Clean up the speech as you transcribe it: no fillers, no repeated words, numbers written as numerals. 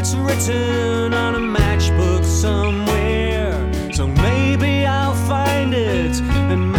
it's written on a matchbook somewhere. So maybe I'll find it and